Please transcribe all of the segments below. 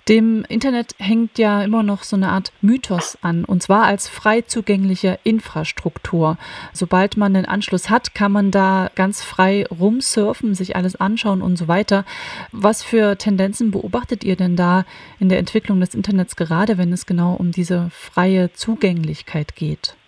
Dem Internet hängt ja immer noch so eine Art Mythos an, und zwar als frei zugängliche Infrastruktur. Sobald man den Anschluss hat, kann man da ganz frei rumsurfen, sich alles anschauen und so weiter. Was für Tendenzen beobachtet ihr denn da in der Entwicklung des Internets, gerade wenn es genau um diese freie Zugänglichkeit geht?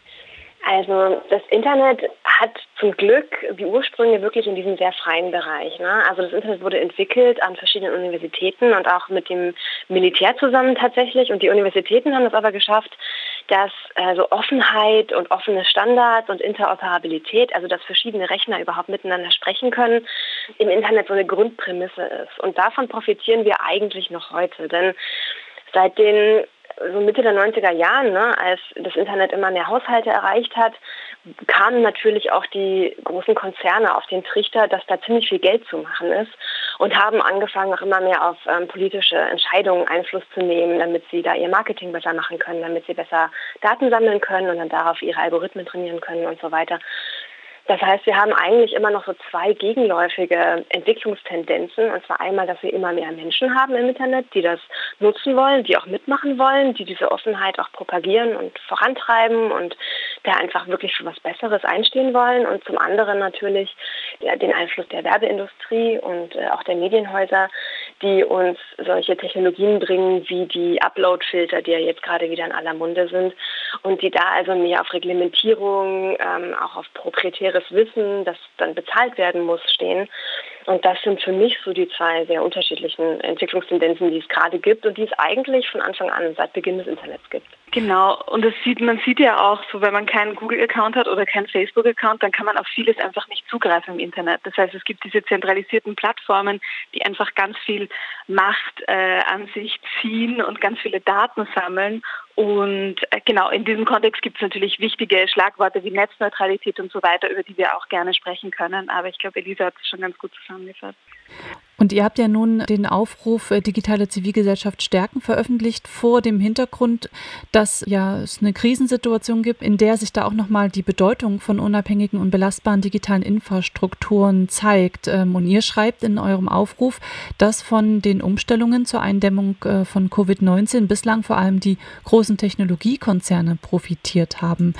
Also das Internet hat zum Glück die Ursprünge wirklich in diesem sehr freien Bereich. Ne? Also das Internet wurde entwickelt an verschiedenen Universitäten und auch mit dem Militär zusammen tatsächlich. Und die Universitäten haben es aber geschafft, dass so Offenheit und offene Standards und Interoperabilität, also dass verschiedene Rechner überhaupt miteinander sprechen können, im Internet so eine Grundprämisse ist. Und davon profitieren wir eigentlich noch heute. Denn seit den so Mitte der 90er Jahren, ne, als das Internet immer mehr Haushalte erreicht hat, kamen natürlich auch die großen Konzerne auf den Trichter, dass da ziemlich viel Geld zu machen ist und haben angefangen, auch immer mehr auf politische Entscheidungen Einfluss zu nehmen, damit sie da ihr Marketing besser machen können, damit sie besser Daten sammeln können und dann darauf ihre Algorithmen trainieren können und so weiter. Das heißt, wir haben eigentlich immer noch so zwei gegenläufige Entwicklungstendenzen. Und zwar einmal, dass wir immer mehr Menschen haben im Internet, die das nutzen wollen, die auch mitmachen wollen, die diese Offenheit auch propagieren und vorantreiben und da einfach wirklich für was Besseres einstehen wollen. Und zum anderen natürlich den Einfluss der Werbeindustrie und auch der Medienhäuser, die uns solche Technologien bringen wie die Upload-Filter, die ja jetzt gerade wieder in aller Munde sind und die da also mehr auf Reglementierung, auch auf proprietäres Wissen, das dann bezahlt werden muss, stehen. Und das sind für mich so die zwei sehr unterschiedlichen Entwicklungstendenzen, die es gerade gibt und die es eigentlich von Anfang an, seit Beginn des Internets gibt. Genau, und man sieht ja auch so, wenn man keinen Google-Account hat oder keinen Facebook-Account, dann kann man auf vieles einfach nicht zugreifen im Internet. Das heißt, es gibt diese zentralisierten Plattformen, die einfach ganz viel Macht an sich ziehen und ganz viele Daten sammeln. Und genau, in diesem Kontext gibt es natürlich wichtige Schlagworte wie Netzneutralität und so weiter, über die wir auch gerne sprechen können. Aber ich glaube, Elisa hat es schon ganz gut zusammengefasst. Und ihr habt ja nun den Aufruf Digitale Zivilgesellschaft stärken veröffentlicht vor dem Hintergrund, dass ja es eine Krisensituation gibt, in der sich da auch nochmal die Bedeutung von unabhängigen und belastbaren digitalen Infrastrukturen zeigt. Und ihr schreibt in eurem Aufruf, dass von den Umstellungen zur Eindämmung von Covid-19 bislang vor allem die großen Technologiekonzerne profitiert haben.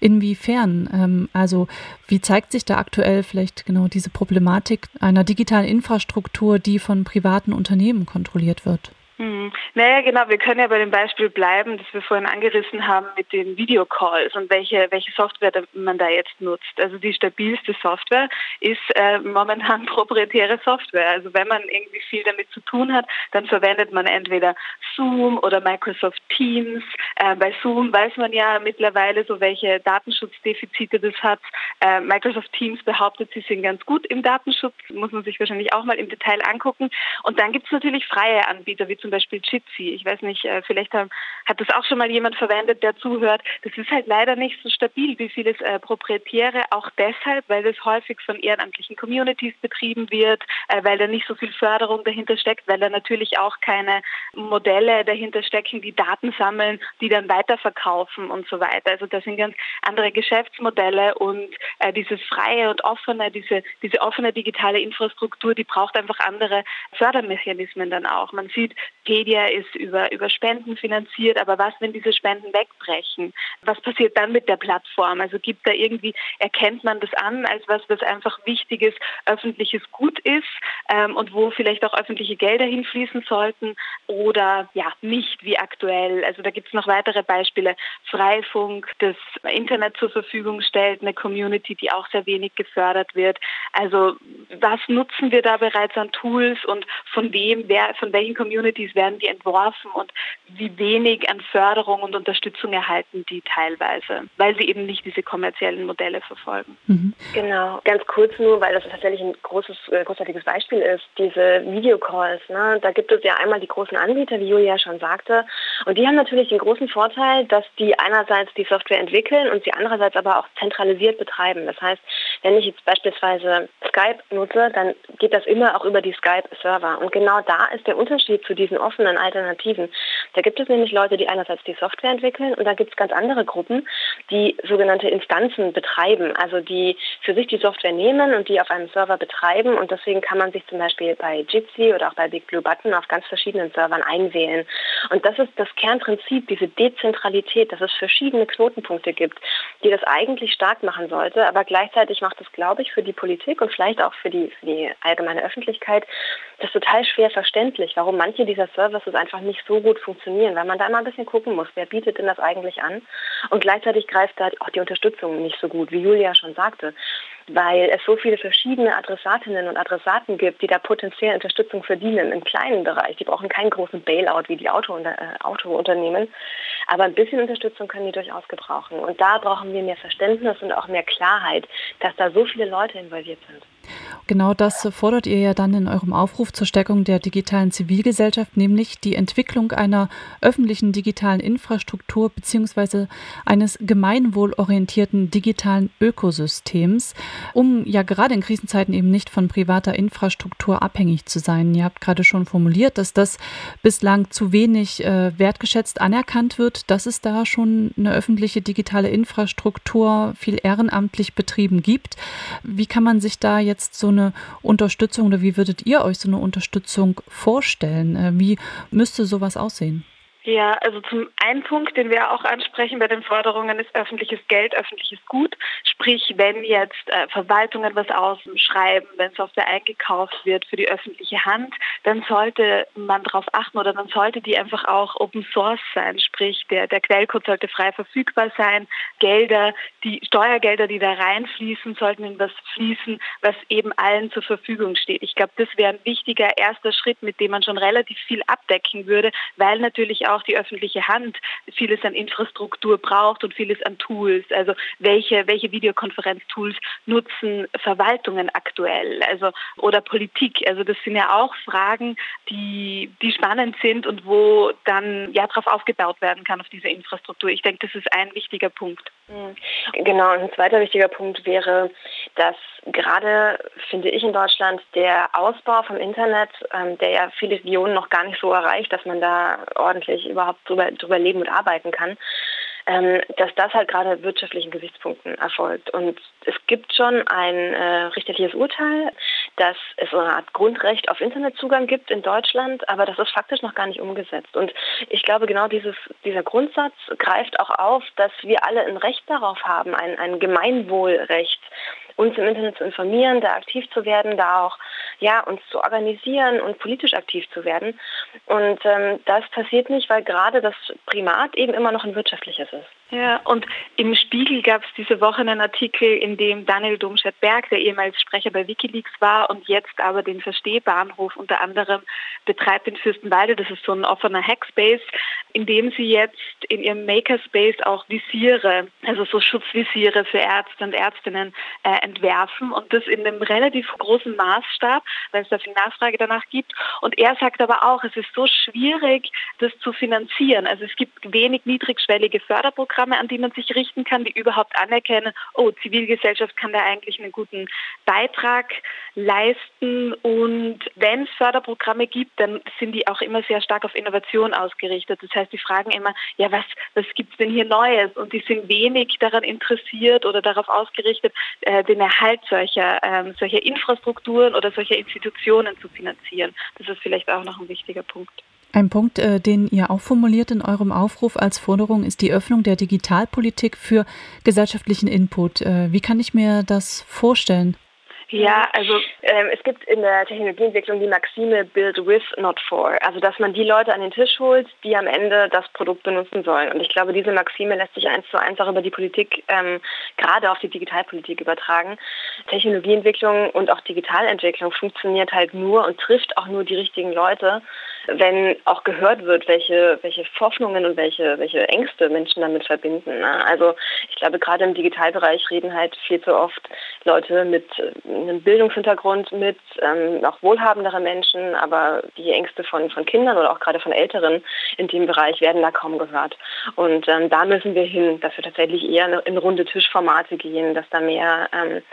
Inwiefern? Also wie zeigt sich da aktuell vielleicht genau diese Problematik einer digitalen Infrastruktur, die von privaten Unternehmen kontrolliert wird? Naja, genau, wir können ja bei dem Beispiel bleiben, das wir vorhin angerissen haben mit den Videocalls und welche Software man da jetzt nutzt. Also die stabilste Software ist momentan proprietäre Software. Also wenn man irgendwie viel damit zu tun hat, dann verwendet man entweder Zoom oder Microsoft Teams. Bei Zoom weiß man ja mittlerweile so, welche Datenschutzdefizite das hat. Microsoft Teams behauptet, sie sind ganz gut im Datenschutz, muss man sich wahrscheinlich auch mal im Detail angucken. Und dann gibt es natürlich freie Anbieter, wie zum Beispiel Jitsi. Ich weiß nicht, vielleicht hat das auch schon mal jemand verwendet, der zuhört. Das ist halt leider nicht so stabil wie vieles Proprietäre, auch deshalb, weil das häufig von ehrenamtlichen Communities betrieben wird, weil da nicht so viel Förderung dahinter steckt, weil da natürlich auch keine Modelle dahinter stecken, die Daten sammeln, die dann weiterverkaufen und so weiter. Also das sind ganz andere Geschäftsmodelle und dieses freie und offene, diese offene digitale Infrastruktur, die braucht einfach andere Fördermechanismen dann auch. Man sieht, Wikipedia ist über Spenden finanziert, aber was, wenn diese Spenden wegbrechen? Was passiert dann mit der Plattform? Also erkennt man das an als was einfach wichtiges, öffentliches Gut ist und wo vielleicht auch öffentliche Gelder hinfließen sollten oder ja, nicht wie aktuell. Also da gibt es noch weitere Beispiele. Freifunk, das Internet zur Verfügung stellt, eine Community, die auch sehr wenig gefördert wird. Also was nutzen wir da bereits an Tools und von welchen Communities werden die entworfen und wie wenig an Förderung und Unterstützung erhalten die teilweise, weil sie eben nicht diese kommerziellen Modelle verfolgen. Mhm. Genau, ganz kurz nur, weil das tatsächlich ein großartiges Beispiel ist, diese Videocalls. Ne? Da gibt es ja einmal die großen Anbieter, wie Julia schon sagte, und die haben natürlich den großen Vorteil, dass die einerseits die Software entwickeln und sie andererseits aber auch zentralisiert betreiben. Das heißt, wenn ich jetzt beispielsweise Skype nutze, dann geht das immer auch über die Skype-Server. Und genau da ist der Unterschied zu diesen offenen Alternativen. Da gibt es nämlich Leute, die einerseits die Software entwickeln und da gibt es ganz andere Gruppen, die sogenannte Instanzen betreiben, also die für sich die Software nehmen und die auf einem Server betreiben. Und deswegen kann man sich zum Beispiel bei Jitsi oder auch bei Big Blue Button auf ganz verschiedenen Servern einwählen. Und das ist das Kernprinzip, diese Dezentralität, dass es verschiedene Knotenpunkte gibt, die das eigentlich stark machen sollte. Aber gleichzeitig macht es, glaube ich, für die Politik und vielleicht auch für die allgemeine Öffentlichkeit das total schwer verständlich, warum manche dieser Services einfach nicht so gut funktionieren, weil man da immer ein bisschen gucken muss, wer bietet denn das eigentlich an? Und gleichzeitig greift da auch die Unterstützung nicht so gut, wie Julia schon sagte, weil es so viele verschiedene Adressatinnen und Adressaten gibt, die da potenziell Unterstützung verdienen im kleinen Bereich. Die brauchen keinen großen Bailout wie die Autounternehmen, aber ein bisschen Unterstützung können die durchaus gebrauchen. Und da brauchen wir mehr Verständnis und auch mehr Klarheit, dass da so viele Leute involviert sind. Genau das fordert ihr ja dann in eurem Aufruf zur Stärkung der digitalen Zivilgesellschaft, nämlich die Entwicklung einer öffentlichen digitalen Infrastruktur bzw. eines gemeinwohlorientierten digitalen Ökosystems, um ja gerade in Krisenzeiten eben nicht von privater Infrastruktur abhängig zu sein. Ihr habt gerade schon formuliert, dass das bislang zu wenig wertgeschätzt anerkannt wird, dass es da schon eine öffentliche digitale Infrastruktur viel ehrenamtlich betrieben gibt. Wie kann man sich da jetzt so eine Unterstützung oder wie würdet ihr euch so eine Unterstützung vorstellen? Wie müsste sowas aussehen? Ja, also zum einen Punkt, den wir auch ansprechen bei den Forderungen, ist öffentliches Geld, öffentliches Gut. Sprich, wenn jetzt Verwaltungen was ausschreiben, wenn Software eingekauft wird für die öffentliche Hand, dann sollte man darauf achten oder dann sollte die einfach auch Open Source sein. Sprich, der Quellcode sollte frei verfügbar sein. Die Steuergelder, die da reinfließen, sollten in was fließen, was eben allen zur Verfügung steht. Ich glaube, das wäre ein wichtiger erster Schritt, mit dem man schon relativ viel abdecken würde, weil natürlich auch die öffentliche Hand vieles an Infrastruktur braucht und vieles an Tools. Also welche Videokonferenztools nutzen Verwaltungen aktuell, also oder Politik. Also das sind ja auch Fragen, die spannend sind und wo dann ja darauf aufgebaut werden kann auf diese Infrastruktur. Ich denke, das ist ein wichtiger Punkt. Genau, und ein zweiter wichtiger Punkt wäre, dass gerade, finde ich, in Deutschland der Ausbau vom Internet, der ja viele Regionen noch gar nicht so erreicht, dass man da ordentlich überhaupt drüber leben und arbeiten kann, dass das halt gerade wirtschaftlichen Gesichtspunkten erfolgt. Und es gibt schon ein richterliches Urteil, dass es so eine Art Grundrecht auf Internetzugang gibt in Deutschland, aber das ist faktisch noch gar nicht umgesetzt. Und ich glaube, genau dieser Grundsatz greift auch auf, dass wir alle ein Recht darauf haben, ein Gemeinwohlrecht, uns im Internet zu informieren, da aktiv zu werden, da auch uns zu organisieren und politisch aktiv zu werden. Und das passiert nicht, weil gerade das Primat eben immer noch ein wirtschaftliches ist. Ja, und im Spiegel gab es diese Woche einen Artikel, in dem Daniel Domscheit-Berg, der ehemals Sprecher bei WikiLeaks war und jetzt aber den Verstehbahnhof unter anderem betreibt in Fürstenwalde, das ist so ein offener Hackspace, in dem sie jetzt in ihrem Makerspace auch Visiere, also so Schutzvisiere für Ärzte und Ärztinnen entwerfen und das in einem relativ großen Maßstab, weil es da viel Nachfrage danach gibt. Und er sagt aber auch, es ist so schwierig, das zu finanzieren. Also es gibt wenig niedrigschwellige Förderprogramme, an die man sich richten kann, die überhaupt anerkennen, Zivilgesellschaft kann da eigentlich einen guten Beitrag leisten. Und wenn es Förderprogramme gibt, dann sind die auch immer sehr stark auf Innovation ausgerichtet. Das heißt, die fragen immer, was gibt's denn hier Neues? Und die sind wenig daran interessiert oder darauf ausgerichtet, den Erhalt solcher Infrastrukturen oder solcher Institutionen zu finanzieren. Das ist vielleicht auch noch ein wichtiger Punkt. Ein Punkt, den ihr auch formuliert in eurem Aufruf als Forderung, ist die Öffnung der Digitalpolitik für gesellschaftlichen Input. Wie kann ich mir das vorstellen? Ja, also es gibt in der Technologieentwicklung die Maxime Build with, not for. Also dass man die Leute an den Tisch holt, die am Ende das Produkt benutzen sollen. Und ich glaube, diese Maxime lässt sich 1:1 auch über die Politik, gerade auf die Digitalpolitik übertragen. Technologieentwicklung und auch Digitalentwicklung funktioniert halt nur und trifft auch nur die richtigen Leute, wenn auch gehört wird, welche Hoffnungen und welche Ängste Menschen damit verbinden. Ne? Also ich glaube, gerade im Digitalbereich reden halt viel zu oft Leute mit einem Bildungshintergrund mit, auch wohlhabendere Menschen, aber die Ängste von Kindern oder auch gerade von Älteren in dem Bereich werden da kaum gehört. Und da müssen wir hin, dass wir tatsächlich eher in runde Tischformate gehen, dass da mehr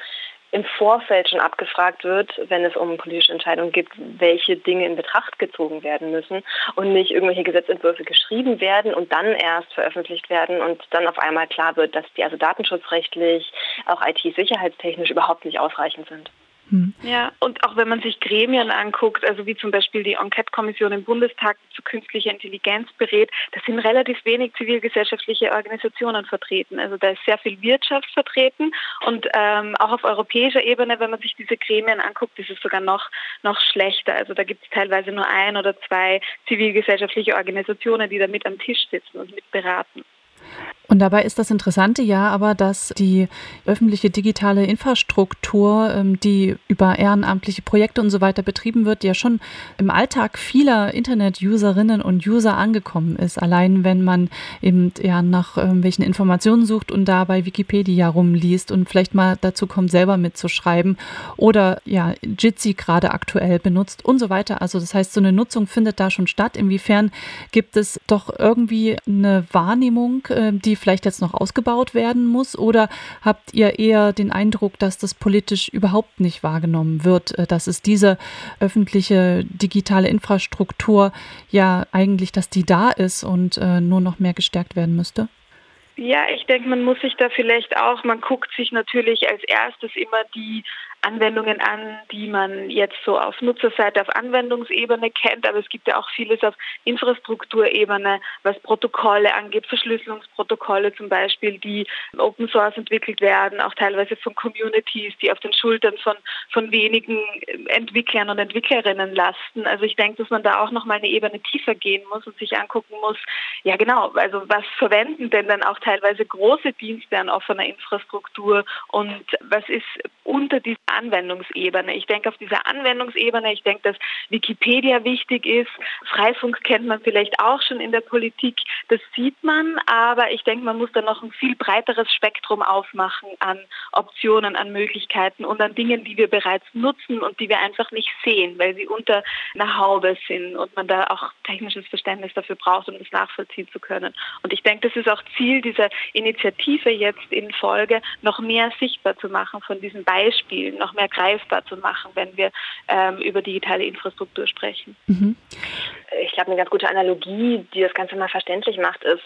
im Vorfeld schon abgefragt wird, wenn es um politische Entscheidungen geht, welche Dinge in Betracht gezogen werden müssen und nicht irgendwelche Gesetzentwürfe geschrieben werden und dann erst veröffentlicht werden und dann auf einmal klar wird, dass die also datenschutzrechtlich, auch IT-sicherheitstechnisch überhaupt nicht ausreichend sind. Ja, und auch wenn man sich Gremien anguckt, also wie zum Beispiel die Enquete-Kommission im Bundestag, die zu künstlicher Intelligenz berät, da sind relativ wenig zivilgesellschaftliche Organisationen vertreten. Also da ist sehr viel Wirtschaft vertreten und auch auf europäischer Ebene, wenn man sich diese Gremien anguckt, ist es sogar noch schlechter. Also da gibt es teilweise nur 1 oder 2 zivilgesellschaftliche Organisationen, die da mit am Tisch sitzen und mit beraten. Und dabei ist das Interessante ja aber, dass die öffentliche digitale Infrastruktur, die über ehrenamtliche Projekte und so weiter betrieben wird, ja schon im Alltag vieler Internet-Userinnen und User angekommen ist. Allein wenn man eben ja nach welchen Informationen sucht und da bei Wikipedia rumliest und vielleicht mal dazu kommt, selber mitzuschreiben oder ja Jitsi gerade aktuell benutzt und so weiter. Also das heißt, so eine Nutzung findet da schon statt. Inwiefern gibt es doch irgendwie eine Wahrnehmung, die vielleicht jetzt noch ausgebaut werden muss? Oder habt ihr eher den Eindruck, dass das politisch überhaupt nicht wahrgenommen wird, dass es diese öffentliche digitale Infrastruktur ja eigentlich, dass die da ist und nur noch mehr gestärkt werden müsste? Ja, ich denke, man muss sich da vielleicht auch, man guckt sich natürlich als erstes immer die Anwendungen an, die man jetzt so auf Nutzerseite, auf Anwendungsebene kennt, aber es gibt ja auch vieles auf Infrastrukturebene, was Protokolle angeht, Verschlüsselungsprotokolle zum Beispiel, die Open Source entwickelt werden, auch teilweise von Communities, die auf den Schultern von wenigen Entwicklern und Entwicklerinnen lasten. Also ich denke, dass man da auch nochmal eine Ebene tiefer gehen muss und sich angucken muss, ja genau, also was verwenden denn dann auch teilweise große Dienste an offener Infrastruktur und was ist unter dieser Anwendungsebene. Ich denke auf dieser Anwendungsebene, ich denke, dass Wikipedia wichtig ist. Freifunk kennt man vielleicht auch schon in der Politik, das sieht man, aber ich denke, man muss da noch ein viel breiteres Spektrum aufmachen an Optionen, an Möglichkeiten und an Dingen, die wir bereits nutzen und die wir einfach nicht sehen, weil sie unter einer Haube sind und man da auch technisches Verständnis dafür braucht, um das nachvollziehen zu können. Und ich denke, das ist auch Ziel dieser Initiative jetzt in Folge, noch mehr sichtbar zu machen von diesen Beispielen, noch mehr greifbar zu machen, wenn wir über digitale Infrastruktur sprechen. Mhm. Ich glaube, eine ganz gute Analogie, die das Ganze mal verständlich macht, ist,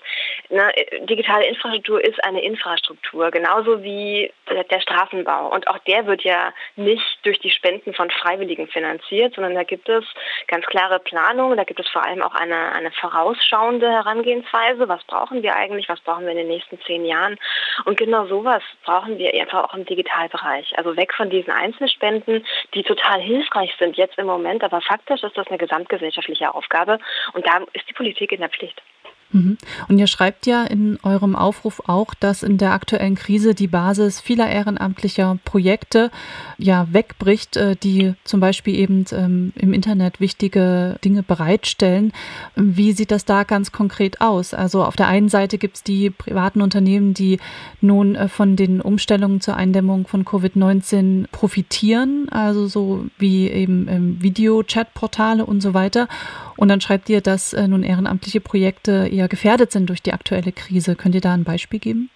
digitale Infrastruktur ist eine Infrastruktur, genauso wie der Straßenbau. Und auch der wird ja nicht durch die Spenden von Freiwilligen finanziert, sondern da gibt es ganz klare Planungen, da gibt es vor allem auch eine vorausschauende Herangehensweise. Was brauchen wir eigentlich, was brauchen wir in den nächsten 10 Jahren? Und genau sowas brauchen wir einfach auch im Digitalbereich. Also weg von diesen Einzelspenden, die total hilfreich sind jetzt im Moment, aber faktisch ist das eine gesamtgesellschaftliche Aufgabe und da ist die Politik in der Pflicht. Und ihr schreibt ja in eurem Aufruf auch, dass in der aktuellen Krise die Basis vieler ehrenamtlicher Projekte ja wegbricht, die zum Beispiel eben im Internet wichtige Dinge bereitstellen. Wie sieht das da ganz konkret aus? Also auf der einen Seite gibt es die privaten Unternehmen, die nun von den Umstellungen zur Eindämmung von Covid-19 profitieren, also so wie eben Video-Chat-Portale und so weiter. Und dann schreibt ihr, dass nun ehrenamtliche Projekte eher gefährdet sind durch die aktuelle Krise. Könnt ihr da ein Beispiel geben?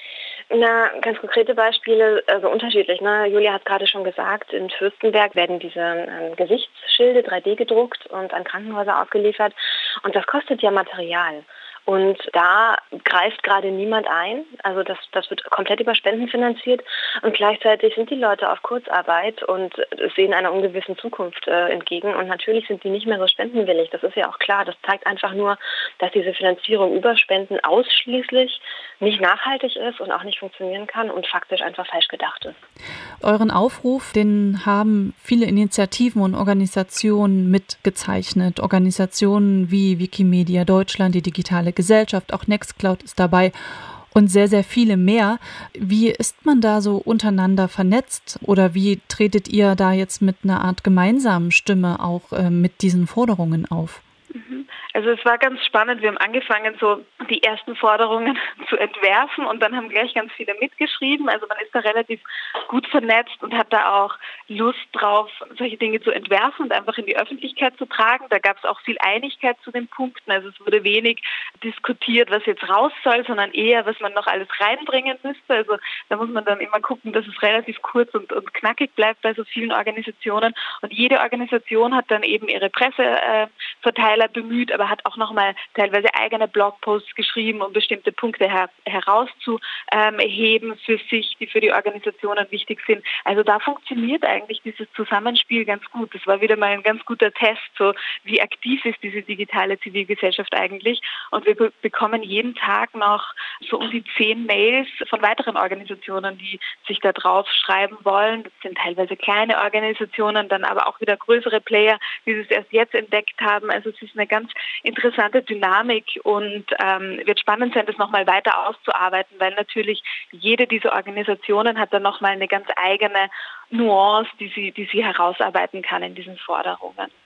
Ganz konkrete Beispiele, also unterschiedlich. Julia hat gerade schon gesagt, in Fürstenberg werden diese Gesichtsschilde 3D gedruckt und an Krankenhäuser ausgeliefert. Und das kostet ja Material. Und da greift gerade niemand ein. Also das wird komplett über Spenden finanziert. Und gleichzeitig sind die Leute auf Kurzarbeit und sehen einer ungewissen Zukunft entgegen. Und natürlich sind die nicht mehr so spendenwillig. Das ist ja auch klar. Das zeigt einfach nur, dass diese Finanzierung über Spenden ausschließlich nicht nachhaltig ist und auch nicht funktionieren kann und faktisch einfach falsch gedacht ist. Euren Aufruf, den haben viele Initiativen und Organisationen mitgezeichnet. Organisationen wie Wikimedia Deutschland, die digitale Gesellschaft, auch Nextcloud ist dabei und sehr, sehr viele mehr. Wie ist man da so untereinander vernetzt oder wie tretet ihr da jetzt mit einer Art gemeinsamen Stimme auch mit diesen Forderungen auf? Also es war ganz spannend. Wir haben angefangen, so die ersten Forderungen zu entwerfen und dann haben gleich ganz viele mitgeschrieben. Also man ist da relativ gut vernetzt und hat da auch Lust drauf, solche Dinge zu entwerfen und einfach in die Öffentlichkeit zu tragen. Da gab es auch viel Einigkeit zu den Punkten. Also es wurde wenig diskutiert, was jetzt raus soll, sondern eher, was man noch alles reinbringen müsste. Also da muss man dann immer gucken, dass es relativ kurz und knackig bleibt bei so vielen Organisationen. Und jede Organisation hat dann eben ihre Presseverteiler bemüht, aber hat auch nochmal teilweise eigene Blogposts geschrieben, um bestimmte Punkte herauszuheben für sich, die für die Organisationen wichtig sind. Also da funktioniert eigentlich dieses Zusammenspiel ganz gut. Das war wieder mal ein ganz guter Test, so wie aktiv ist diese digitale Zivilgesellschaft eigentlich. Und wir bekommen jeden Tag noch so um die 10 Mails von weiteren Organisationen, die sich da drauf schreiben wollen. Das sind teilweise kleine Organisationen, dann aber auch wieder größere Player, die es erst jetzt entdeckt haben. Also es ist eine ganz interessante Dynamik und wird spannend sein, das nochmal weiter auszuarbeiten, weil natürlich jede dieser Organisationen hat dann nochmal eine ganz eigene Nuance, die sie herausarbeiten kann in diesen Forderungen.